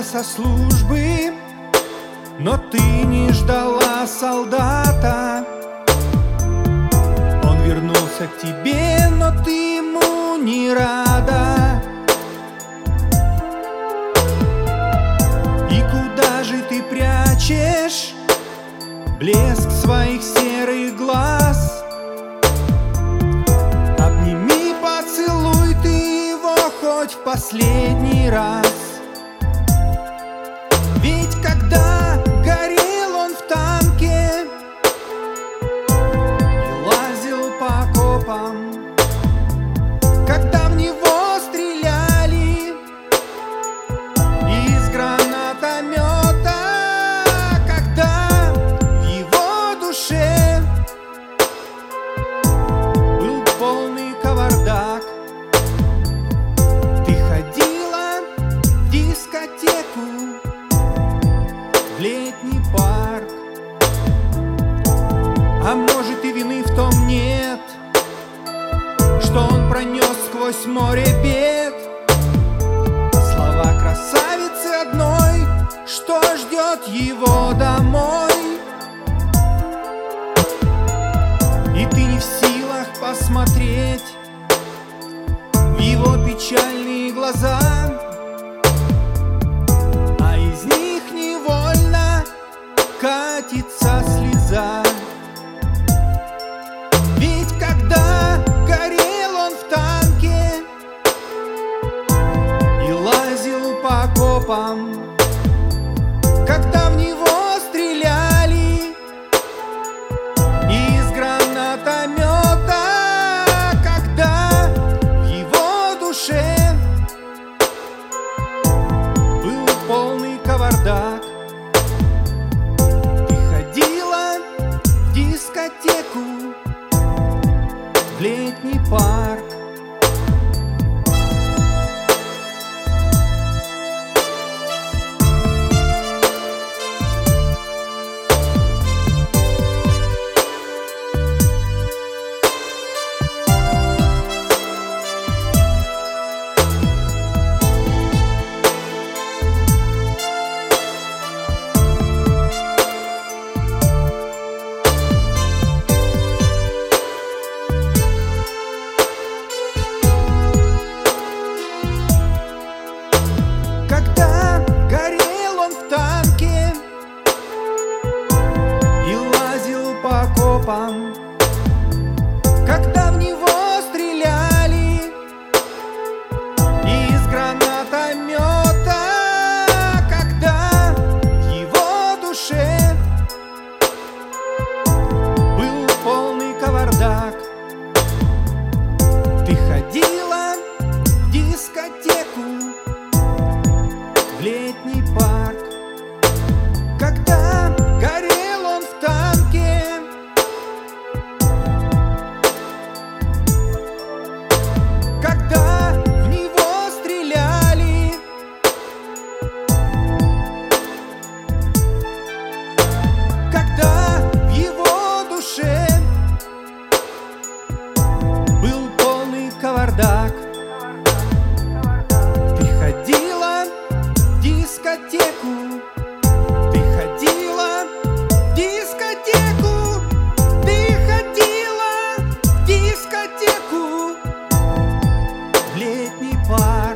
со службы, но ты не ждала солдата. Он вернулся к тебе, но ты ему не рада. И куда же ты прячешь блеск своих серых глаз? Обними, поцелуй ты его хоть в последний раз. Ведь когда горел он в танке и лазил по окопам, когда в него стреляли из гранатомета, когда в его душе был полный кавардак, ты ходила в дискотеку, в летний парк. А может, и вины в том нет, что он пронес сквозь море бед слова красавицы одной, что ждет его домой. И ты не в силах посмотреть в его печальные глаза, а из них невольно катится слеза. Ведь когда горел он в танке и лазил по окопам, когда в него стреляли из гранатомета, когда в его душе был полный кавардак, ты ходила в дискотеку, в летний парк. Когда горел он в танке и лазил по окопам, когда в него стреляли из гранатомета, когда в его душе был полный кавардак, ты ходила в дискотеку, в летний парк. Когда горел он в танке, когда в него стреляли, когда в его душе был полный кавардак, ты ходила в дискотеку, ты ходила в дискотеку, ты ходила в дискотеку, в летний парк.